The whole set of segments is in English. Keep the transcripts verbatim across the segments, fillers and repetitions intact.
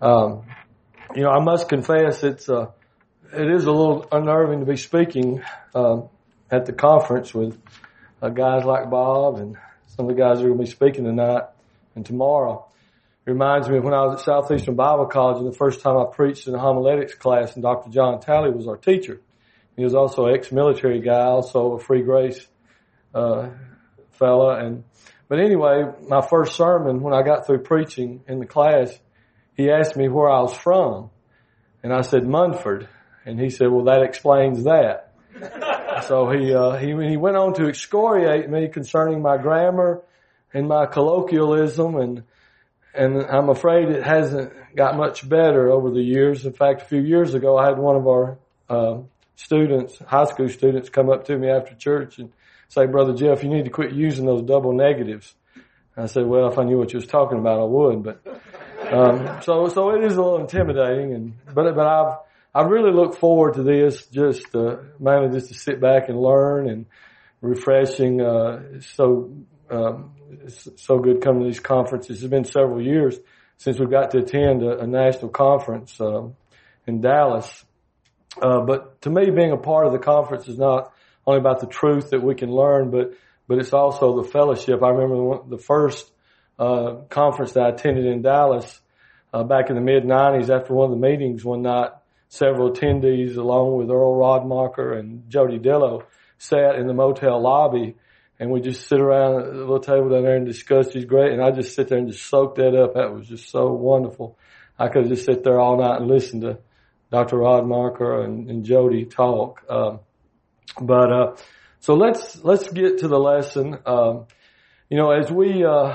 Um, you know, I must confess it's, uh, it is a little unnerving to be speaking, um, at the conference with uh, guys like Bob and some of the guys who are going to be speaking tonight and tomorrow. It reminds me of when I was at Southeastern Bible College and the first time I preached in a homiletics class, and Doctor John Talley was our teacher. He was also an ex-military guy, also a Free Grace uh fella. And but anyway, my first sermon, when I got through preaching in the class, he asked me where I was from, and I said Munford, and he said, "Well, that explains that." So he uh he he went on to excoriate me concerning my grammar and my colloquialism, and and I'm afraid it hasn't got much better over the years. In fact, a few years ago, I had one of our uh, students, high school students, come up to me after church and say, "Brother Jeff, you need to quit using those double negatives." I said, "Well, if I knew what you was talking about, I would." But um, so so it is a little intimidating, and but but I've I really look forward to this, just uh, mainly just to sit back and learn and refreshing. Uh, so um, it's so good coming to these conferences. It's been several years since we got to attend a, a national conference um, in Dallas. Uh, but to me, being a part of the conference is not only about the truth that we can learn, but but it's also the fellowship. I remember the first uh conference that I attended in Dallas uh, back in the mid nineties. After one of the meetings one night, several attendees, along with Earl Rodmacher and Jody Dillow, sat in the motel lobby, and we just sit around at a little table down there and discuss these great. And I just sit there and just soak that up. That was just so wonderful. I could just sit there all night and listen to Doctor Rodmacher and, and Jody talk. Um, but, uh, so let's, let's get to the lesson. Um, you know, as we, uh,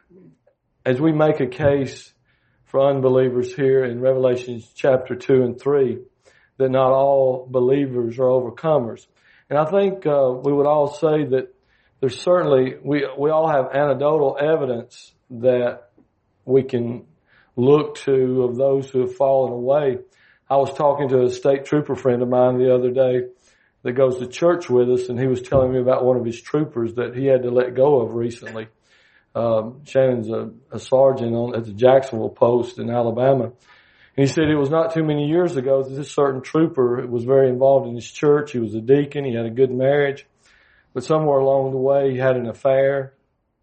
as we make a case for unbelievers here in Revelation chapter two and three, that not all believers are overcomers. And I think, uh, we would all say that there's certainly, we, we all have anecdotal evidence that we can look to of those who have fallen away. I was talking to a state trooper friend of mine the other day that goes to church with us, and he was telling me about one of his troopers that he had to let go of recently. Um, Shannon's a, a sergeant on at the Jacksonville post in Alabama. And he said it was not too many years ago that this certain trooper was very involved in his church. He was a deacon. He had a good marriage. But somewhere along the way, he had an affair.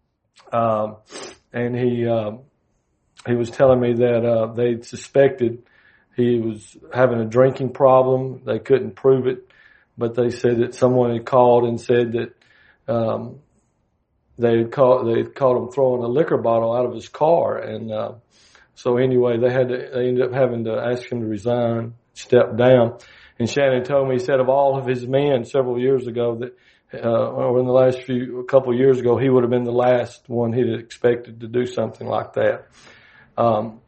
Um, and he, um, he was telling me that, uh, they suspected he was having a drinking problem. They couldn't prove it, but they said that someone had called and said that, um, they had caught, they had caught him throwing a liquor bottle out of his car. And, uh, so anyway, they had to, they ended up having to ask him to resign, step down. And Shannon told me, he said of all of his men several years ago that, uh, or in the last few, a couple of years ago, he would have been the last one he'd expected to do something like that. Um,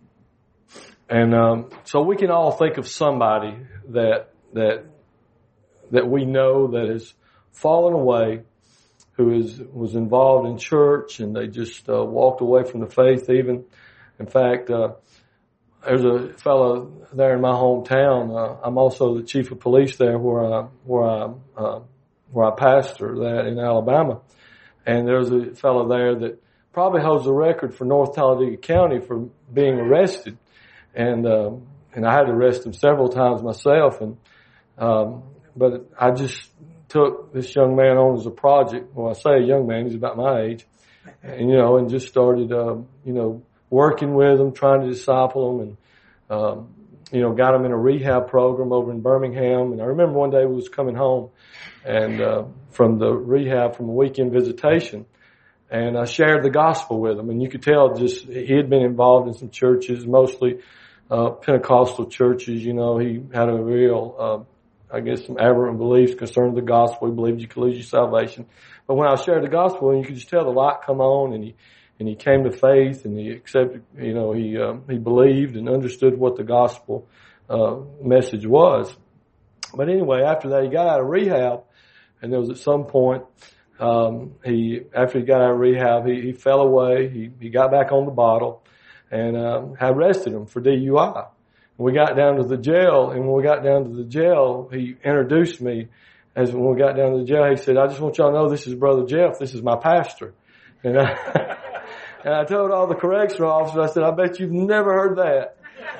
and, um, so we can all think of somebody that, that, that we know that has fallen away, who is, was involved in church, and they just, uh, walked away from the faith even. In fact, uh, there's a fellow there in my hometown. Uh, I'm also the chief of police there where I, where I, uh, where I pastor that in Alabama. And there's a fellow there that probably holds the record for North Talladega County for being arrested. And, um, and I had to arrest him several times myself. And, um, but I just took this young man on as a project. Well, I say a young man, he's about my age. And, you know, and just started, um, you know, working with him, trying to disciple him, and, um, you know, got him in a rehab program over in Birmingham. And I remember one day we was coming home and, uh, from the rehab from a weekend visitation, and I shared the gospel with him. And you could tell just, he had been involved in some churches, mostly, uh, Pentecostal churches. You know, he had a real, uh, I guess some aberrant beliefs concerning the gospel. He believed you could lose your salvation. But when I shared the gospel, you could just tell the light come on, and he, and he came to faith, and he accepted, you know, he, um, he believed and understood what the gospel, uh, message was. But anyway, after that, he got out of rehab, and there was at some point, um, he, after he got out of rehab, he, he fell away. He, he got back on the bottle, and, um, I arrested him for D U I. And we got down to the jail, and when we got down to the jail, he introduced me as when we got down to the jail, he said, "I just want y'all to know this is Brother Jeff. This is my pastor." And I, And I told all the correctional officers, I said, "I bet you've never heard that."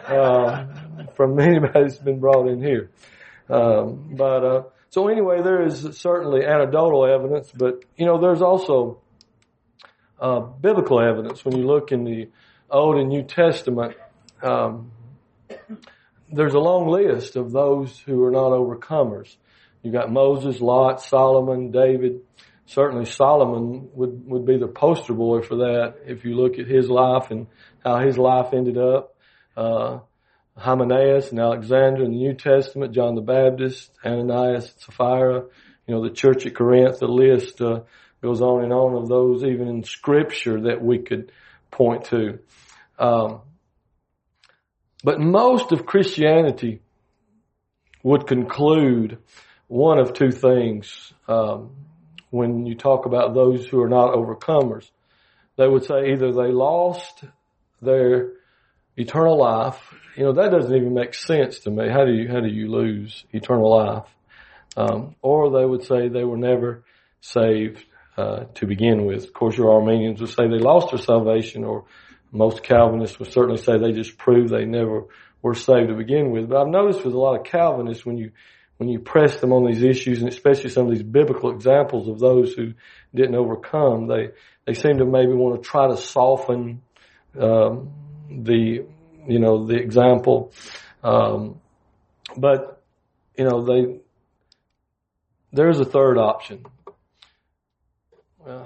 uh, from anybody that's been brought in here. Um, but, uh, so anyway, there is certainly anecdotal evidence, but, you know, there's also, uh, biblical evidence. When you look in the Old and New Testament, um, there's a long list of those who are not overcomers. You got Moses, Lot, Solomon, David. Certainly Solomon would, would be the poster boy for that if you look at his life and how his life ended up. Uh, Hymenaeus and Alexander in the New Testament, John the Baptist, Ananias, Sapphira, you know, the church at Corinth, the list uh, goes on and on of those even in Scripture that we could point to. Um, but most of Christianity would conclude one of two things. Um, when you talk about those who are not overcomers, they would say either they lost their eternal life. You know, that doesn't even make sense to me. How do you, how do you lose eternal life? Um, or they would say they were never saved, uh, to begin with. Of course, your Armenians would say they lost their salvation, or most Calvinists would certainly say they just proved they never were saved to begin with. But I've noticed with a lot of Calvinists, when you when you press them on these issues, and especially some of these biblical examples of those who didn't overcome, they, they seem to maybe want to try to soften, um, the, you know, the example. Um, but, you know, they, there's a third option. Uh,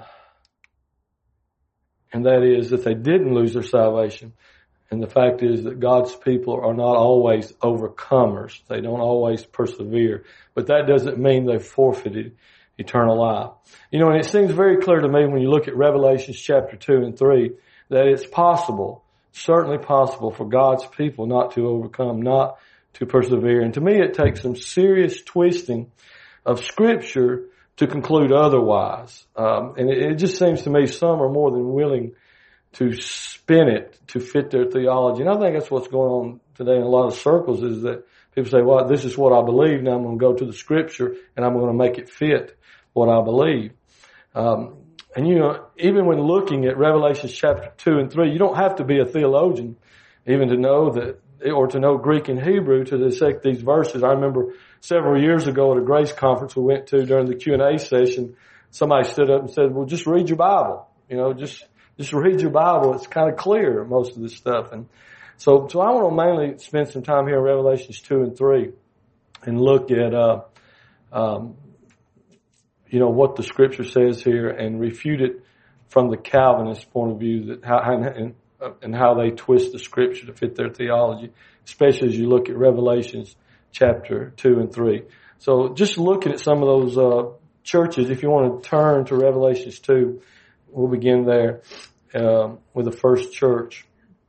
and that is that they didn't lose their salvation. And the fact is that God's people are not always overcomers. They don't always persevere. But that doesn't mean they've forfeited eternal life. You know, and it seems very clear to me when you look at Revelations chapter two and three that it's possible, certainly possible for God's people not to overcome, not to persevere. And to me it takes some serious twisting of Scripture to conclude otherwise. Um, and it, it just seems to me some are more than willing to spin it to fit their theology. And I think that's what's going on today in a lot of circles, is that people say, well, this is what I believe, now I'm going to go to the Scripture and I'm going to make it fit what I believe. Um, and you know, even when looking at Revelation chapter two and three, you don't have to be a theologian even to know that, or to know Greek and Hebrew to dissect these verses. I remember several years ago at a Grace conference we went to during the Q and A session, somebody stood up and said, well, just read your Bible. You know, just Just read your Bible. It's kind of clear, most of this stuff. And so, so I want to mainly spend some time here in Revelations two and three and look at, uh, um, you know, what the Scripture says here and refute it from the Calvinist point of view, that how, and, and how they twist the Scripture to fit their theology, especially as you look at Revelations chapter two and three. So just looking at some of those, uh, churches, if you want to turn to Revelations two, we'll begin there um, with the first church.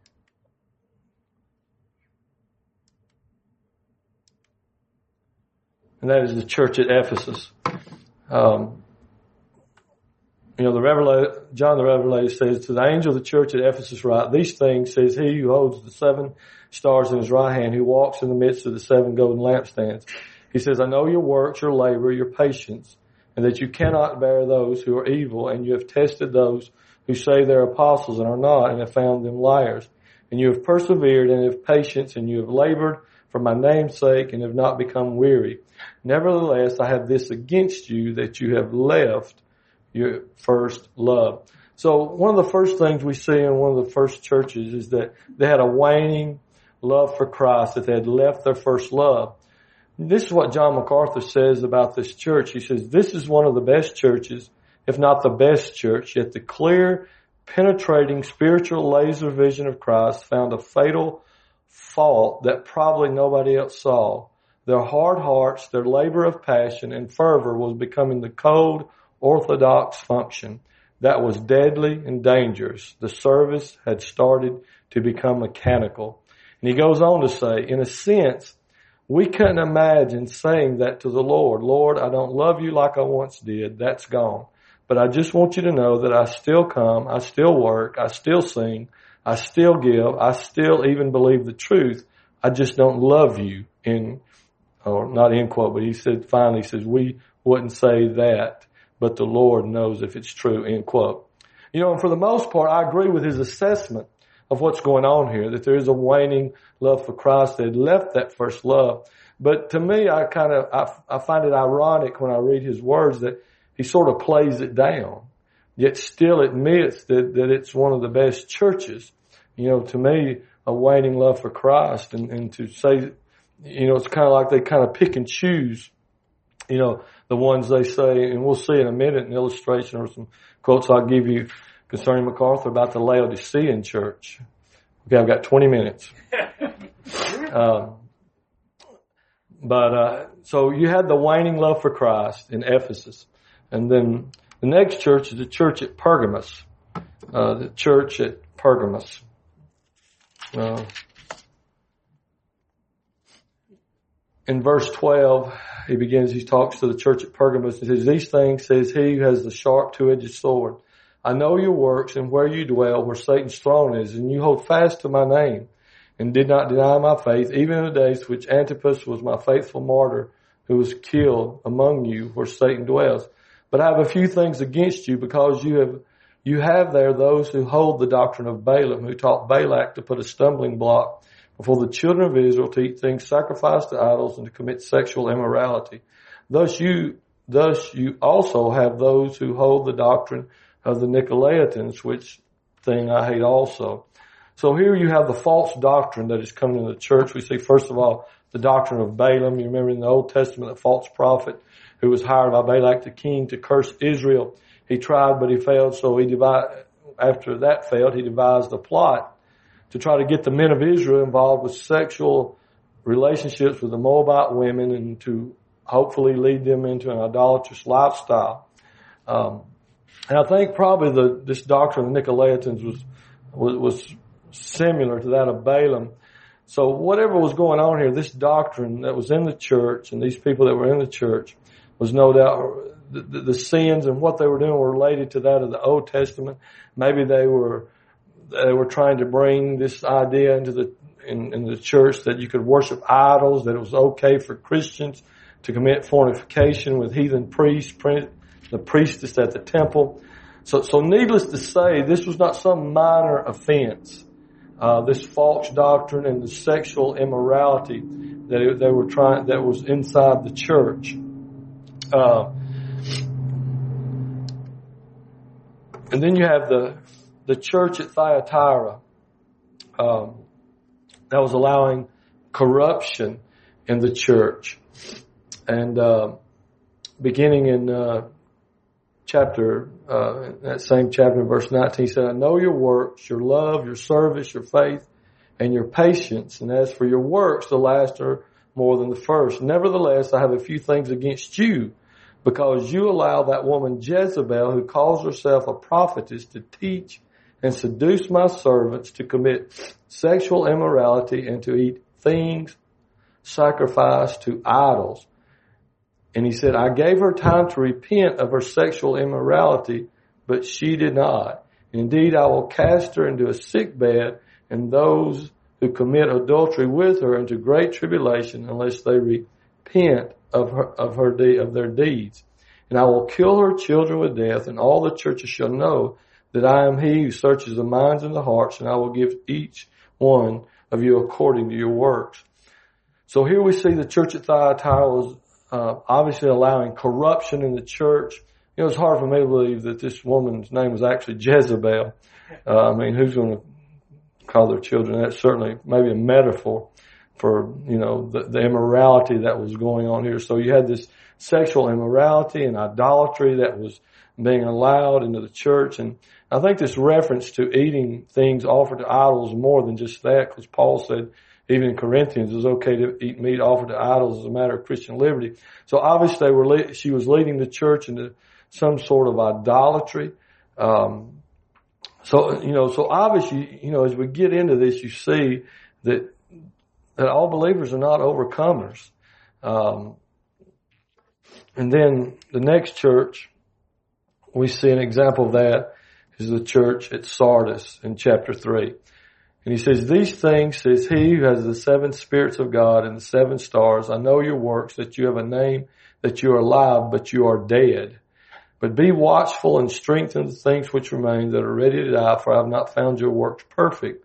And that is the church at Ephesus. Um, you know, the Revelator, John the Revelator says, to the angel of the church at Ephesus write, these things says he who holds the seven stars in his right hand, who walks in the midst of the seven golden lampstands. He says, I know your works, your labor, your patience, and that you cannot bear those who are evil, and you have tested those who say they're apostles and are not, and have found them liars. And you have persevered and have patience, and you have labored for my name's sake and have not become weary. Nevertheless, I have this against you, that you have left your first love. So one of the first things we see in one of the first churches is that they had a waning love for Christ, that they had left their first love. This is what John MacArthur says about this church. He says, this is one of the best churches, if not the best church, yet the clear, penetrating, spiritual laser vision of Christ found a fatal fault that probably nobody else saw. Their hard hearts, their labor of passion and fervor was becoming the cold, orthodox function that was deadly and dangerous. The service had started to become mechanical. And he goes on to say, in a sense, we couldn't imagine saying that to the Lord. Lord, I don't love you like I once did. That's gone. But I just want you to know that I still come, I still work, I still sing, I still give, I still even believe the truth. I just don't love you, in, or not in quote, but he said, finally, he says, we wouldn't say that, but the Lord knows if it's true, end quote. You know, and for the most part, I agree with his assessment of what's going on here, that there is a waning love for Christ. They had left that first love. But to me, I kind of, I, I find it ironic when I read his words that he sort of plays it down, yet still admits that, that it's one of the best churches. You know, to me, a waning love for Christ, and, and to say, you know, it's kind of like they kind of pick and choose, you know, the ones they say, and we'll see in a minute an illustration or some quotes I'll give you concerning MacArthur about the Laodicean church. Okay, I've got twenty minutes. um, but, uh, so you had the waning love for Christ in Ephesus. And then the next church is the church at Pergamos. Uh, the church at Pergamos. Uh, in verse twelve, he begins, he talks to the church at Pergamos and says, these things says he who has the sharp two-edged sword. I know your works and where you dwell, where Satan's throne is, and you hold fast to my name and did not deny my faith, even in the days which Antipas was my faithful martyr who was killed among you where Satan dwells. But I have a few things against you because you have You have there those who hold the doctrine of Balaam, who taught Balak to put a stumbling block before the children of Israel to eat things sacrificed to idols and to commit sexual immorality. Thus you, thus you also have those who hold the doctrine of the Nicolaitans, which thing I hate also. So here you have the false doctrine that is coming in the church. We see, first of all, the doctrine of Balaam. You remember in the Old Testament, a false prophet who was hired by Balak the king to curse Israel. He tried, but he failed, so he devised, after that failed, he devised a plot to try to get the men of Israel involved with sexual relationships with the Moabite women and to hopefully lead them into an idolatrous lifestyle. Um, and I think probably the, this doctrine of the Nicolaitans was, was, was similar to that of Balaam. So whatever was going on here, this doctrine that was in the church and these people that were in the church was no doubt the, the, the sins and what they were doing were related to that of the Old Testament. Maybe they were they were trying to bring this idea into the in, in the church that you could worship idols, that it was okay for Christians to commit fornication with heathen priests, the priestess at the temple. So, so needless to say, this was not some minor offense. Uh, this false doctrine and the sexual immorality that it, they were trying, that was inside the church. Uh, and then you have the, the church at Thyatira, um, that was allowing corruption in the church. And, uh, beginning in, uh, chapter, uh, that same chapter, verse nineteen, he said, I know your works, your love, your service, your faith, and your patience. And as for your works, the last are more than the first. Nevertheless, I have a few things against you, because you allow that woman Jezebel, who calls herself a prophetess, to teach and seduce my servants to commit sexual immorality and to eat things sacrificed to idols. And he said, I gave her time to repent of her sexual immorality, but she did not. Indeed, I will cast her into a sick bed, and those who commit adultery with her into great tribulation, unless they repent of her, of her, de- of their deeds. And I will kill her children with death, and all the churches shall know that I am he who searches the minds and the hearts, and I will give each one of you according to your works. So here we see the church at Thyatira was uh, obviously allowing corruption in the church. You know, it's hard for me to believe that this woman's name was actually Jezebel. Uh, I mean, who's going to call their children? That's certainly maybe a metaphor for, you know, the, the immorality that was going on here. So you had this sexual immorality and idolatry that was being allowed into the church. And I think this reference to eating things offered to idols more than just that, because Paul said even in Corinthians it was okay to eat meat offered to idols as a matter of Christian liberty. So obviously they were le- she was leading the church into some sort of idolatry. Um, so, you know, so obviously, you know, as we get into this, you see that that all believers are not overcomers. Um, and then the next church, we see an example of that is the church at Sardis in chapter three. And he says, these things says he who has the seven spirits of God and the seven stars. I know your works, that you have a name, that you are alive, but you are dead. But be watchful and strengthen the things which remain that are ready to die, for I have not found your works perfect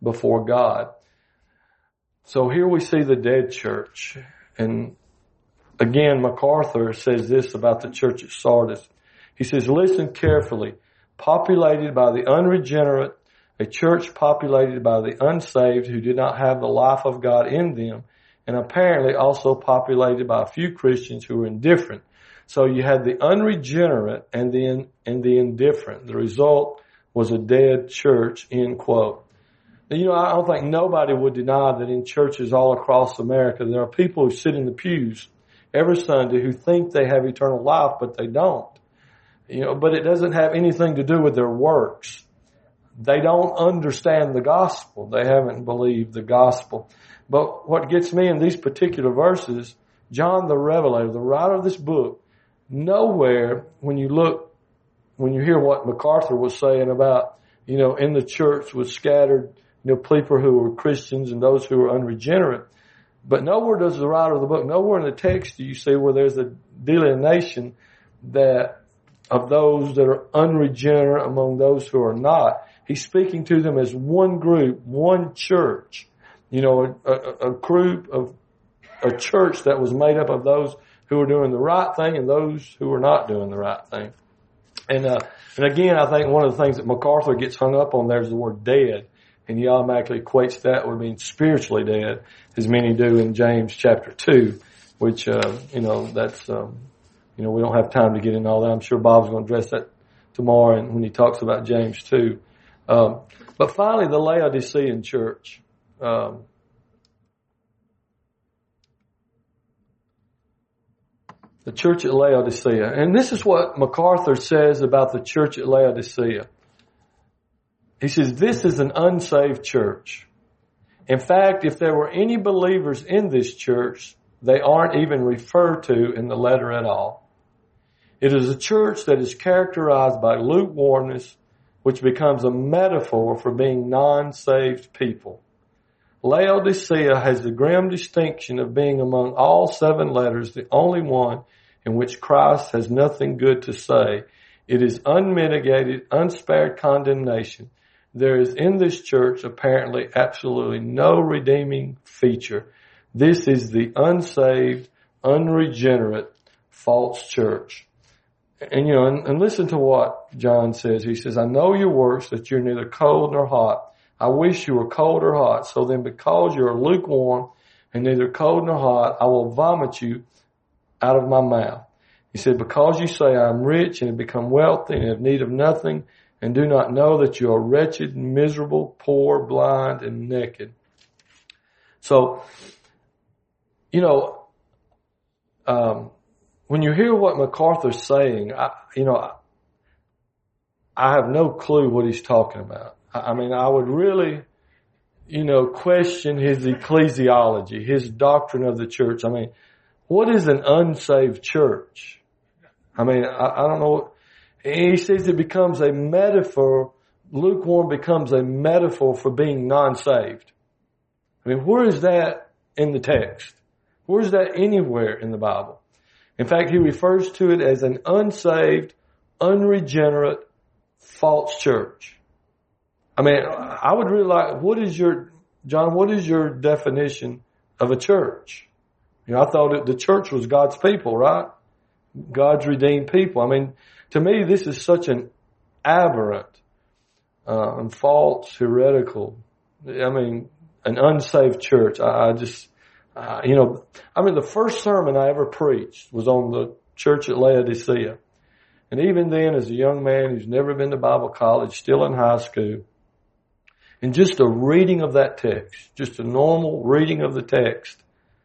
before God. So here we see the dead church. And again, MacArthur says this about the church at Sardis. He says, listen carefully. Populated by the unregenerate, a church populated by the unsaved who did not have the life of God in them, and apparently also populated by a few Christians who were indifferent. So you had the unregenerate and the, and the indifferent. The result was a dead church, end quote. Now, you know, I don't think nobody would deny that in churches all across America, there are people who sit in the pews every Sunday who think they have eternal life, but they don't. You know, but it doesn't have anything to do with their works. They don't understand the gospel. They haven't believed the gospel. But what gets me in these particular verses, John the Revelator, the writer of this book, nowhere when you look, when you hear what MacArthur was saying about, you know, in the church was scattered, you know, people who were Christians and those who were unregenerate. But nowhere does the writer of the book, nowhere in the text do you see where there's a delineation that of those that are unregenerate among those who are not. He's speaking to them as one group, one church. You know, a, a, a group of a church that was made up of those who were doing the right thing and those who were not doing the right thing. And, uh, and again, I think one of the things that MacArthur gets hung up on there is the word dead. And he automatically equates that with being spiritually dead, as many do in James chapter two, which, uh, you know, that's, um, you know, we don't have time to get into all that. I'm sure Bob's going to address that tomorrow and when he talks about James two. Um, but finally, the Laodicean church. Um, the church at Laodicea. And this is what MacArthur says about the church at Laodicea. He says, this is an unsaved church. In fact, if there were any believers in this church, they aren't even referred to in the letter at all. It is a church that is characterized by lukewarmness, which becomes a metaphor for being non-saved people. Laodicea has the grim distinction of being among all seven letters the only one in which Christ has nothing good to say. It is unmitigated, unspared condemnation. There is in this church apparently absolutely no redeeming feature. This is the unsaved, unregenerate, false church. And, you know, and, and listen to what John says. He says, I know your works, that you're neither cold nor hot. I wish you were cold or hot. So then because you are lukewarm and neither cold nor hot, I will vomit you out of my mouth. He said, because you say I am rich and have become wealthy and have need of nothing, and do not know that you are wretched, miserable, poor, blind, and naked. So, you know, um, when you hear what MacArthur's saying, I, you know, I, I have no clue what he's talking about. I, I mean, I would really, you know, question his ecclesiology, his doctrine of the church. I mean, what is an unsaved church? I mean, I, I don't know. He says it becomes a metaphor, lukewarm becomes a metaphor for being non-saved. I mean, where is that in the text? Where is that anywhere in the Bible? In fact, he refers to it as an unsaved, unregenerate, false church. I mean, I would really like, what is your, John, what is your definition of a church? You know, I thought it, the church was God's people, right? God's redeemed people. I mean, to me, this is such an aberrant, uh, and false, heretical, I mean, an unsaved church. I, I just, uh, you know, I mean, the first sermon I ever preached was on the church at Laodicea. And even then, as a young man who's never been to Bible college, still in high school, and just a reading of that text, just a normal reading of the text,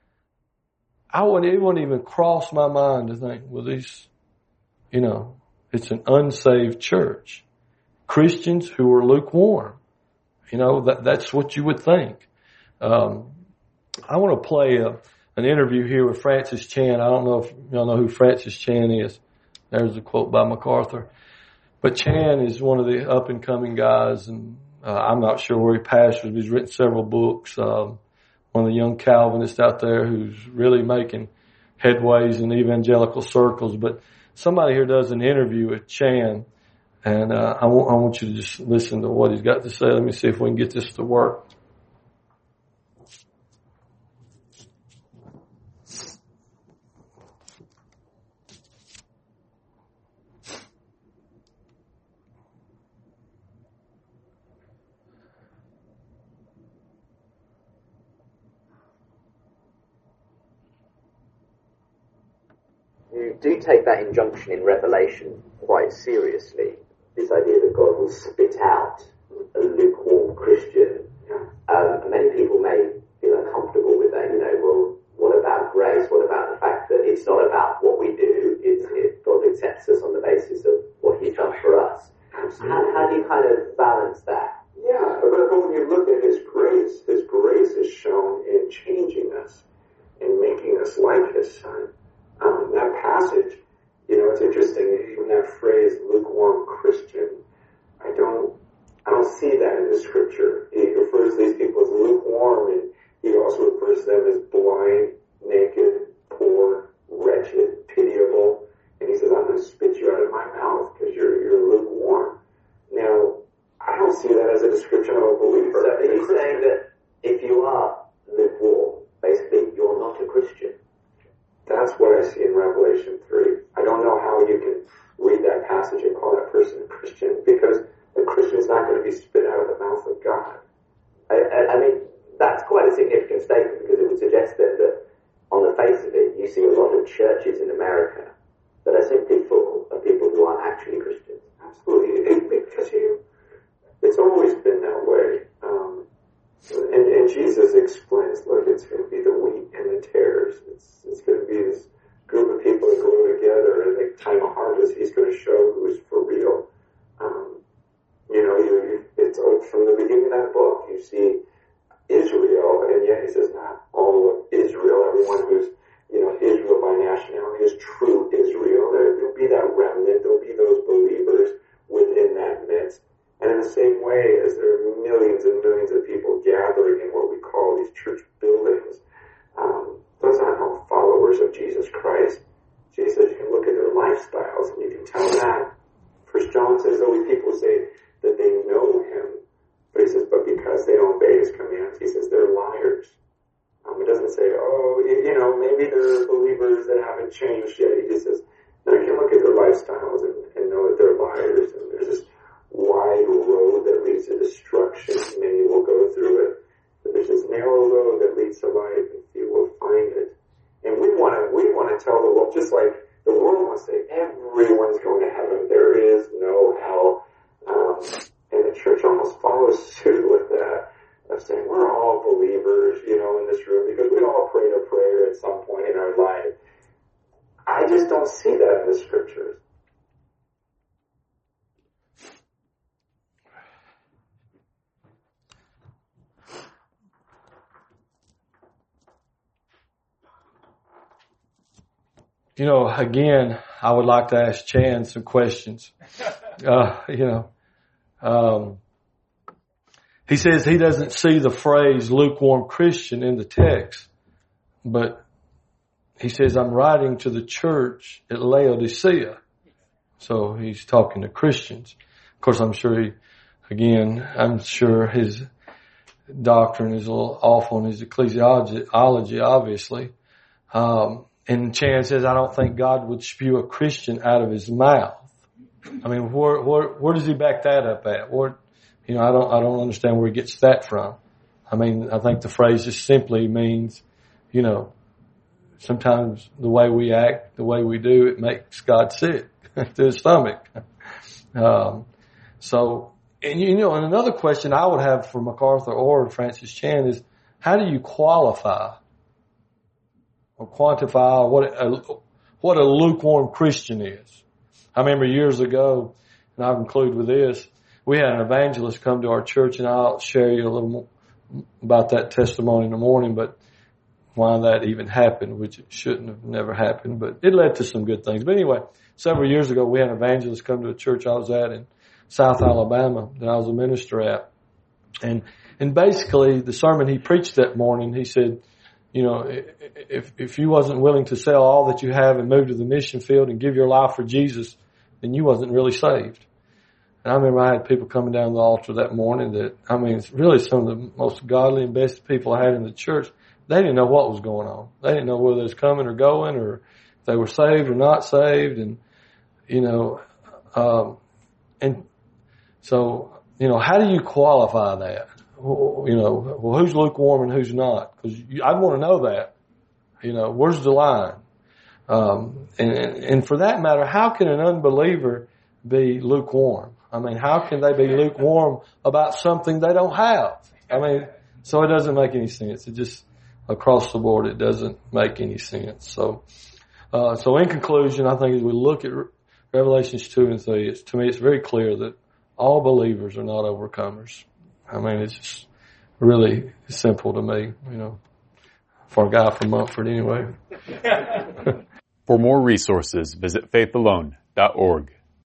I wouldn't, it wouldn't even cross my mind to think, well, these, you know, it's an unsaved church. Christians who are lukewarm. You know, that, that's what you would think. Um, I want to play a, an interview here with Francis Chan. I don't know if y'all know who Francis Chan is. There's a quote by MacArthur. But Chan is one of the up and coming guys, and uh, I'm not sure where he pastors, but he's written several books. Um, one of the young Calvinists out there who's really making headways in evangelical circles. But somebody here does an interview with Chan, And uh, I, w- I want you to just listen to what he's got to say. Let me see if we can get this to work. You do take that injunction in Revelation quite seriously. This idea that God will spit out a lukewarm Christian. Um, and many people may feel uncomfortable with that. You know, well, what about grace? What about the fact that it's not about what we do? It's it, God accepts us on the basis of what He's done for us. How, how do you kind of balance that? Yeah, but when you look at His grace, His grace is shown in changing us, in making us like His Son. Um, that passage, you know, it's interesting, even that phrase, lukewarm Christian, I don't, I don't see that in the scripture. He refers to these people as lukewarm, and he also refers to them as blind, naked, poor, wretched, pitiable, and he says, I'm going to spit you out of my mouth because you're, you're lukewarm. Now, I don't see that as a description of a believer. So are you saying that if you are lukewarm, basically you're not a Christian? That's what I see in Revelation three. I don't know how you can read that passage and call that person a Christian, because a Christian is not going to be spit out of the mouth of God. I, I, I mean, that's quite a significant statement, because it would suggest that, that on the face of it, you see a lot of churches in America that are simply full of people who aren't actually Christians. Absolutely. It, because you, it's always been that way. Um, and, and Jesus explains, look, it's going to be the wheat and the tares. It's, it's going to be this group of people that grow together, and at the time of harvest, he's going to show who's for real. Um, you know, you, it's from the beginning of that book, you see Israel, and yet he says not all of Israel, everyone who's, you know, Israel by nationality is true Israel. There, there'll be that remnant, there'll be those believers within that midst. And in the same way as there are millions and millions of people gathering in what we call these church buildings, um, those aren't all followers of Jesus Christ. Jesus says you can look at their lifestyles and you can tell that. First John says there'll be people who say that they know him, but he says, but because they don't obey his commands, he says they're liars. Um, it doesn't say, oh, you, you know, maybe they're believers that haven't changed yet. He just says, now you can look at their lifestyles and, and know that they're liars, and there's this wide road that leads to destruction. Many will go through it. But there's this narrow road that leads to life, and few will find it. And we want to, we want to tell the world, just like the world wants to say, everyone's going to heaven. There is no hell. Um, and the church almost follows suit with that, of saying we're all believers, you know, in this room, because we all prayed a prayer at some point in our life. I just don't see that in the scriptures. You know, again, I would like to ask Chan some questions. Uh, you know, um, he says he doesn't see the phrase lukewarm Christian in the text, but he says, I'm writing to the church at Laodicea. So he's talking to Christians. Of course, I'm sure he, again, I'm sure his doctrine is a little off on his ecclesiology, obviously. Um, And Chan says, I don't think God would spew a Christian out of his mouth. I mean, where, where, where does he back that up at? Where, you know, I don't, I don't understand where he gets that from. I mean, I think the phrase just simply means, you know, sometimes the way we act, the way we do, it makes God sick to his stomach. Um, so, and you know, and another question I would have for MacArthur or Francis Chan is, how do you qualify or quantify what a, what a lukewarm Christian is? I remember years ago, and I've included with this, we had an evangelist come to our church, and I'll share you a little more about that testimony in the morning, but why that even happened, which it shouldn't have never happened, but it led to some good things. But anyway, several years ago, we had an evangelist come to a church I was at in South Alabama that I was a minister at. And, and basically the sermon he preached that morning, he said, you know, if, if you wasn't willing to sell all that you have and move to the mission field and give your life for Jesus, then you wasn't really saved. And I remember I had people coming down the altar that morning that, I mean, it's really some of the most godly and best people I had in the church. They didn't know what was going on. They didn't know whether they was coming or going, or if they were saved or not saved. And, you know, um, and so, you know, how do you qualify that? You know, well, who's lukewarm and who's not? Because I'd want to know that. You know, where's the line? Um, and, and for that matter, how can an unbeliever be lukewarm? I mean, how can they be lukewarm about something they don't have? I mean, so it doesn't make any sense. It just, across the board, it doesn't make any sense. So, uh, so in conclusion, I think as we look at Re- Revelations two and three, it's, to me, it's very clear that all believers are not overcomers. I mean, it's just really simple to me, you know, for a guy from Mumford anyway. For more resources, visit faith alone dot org.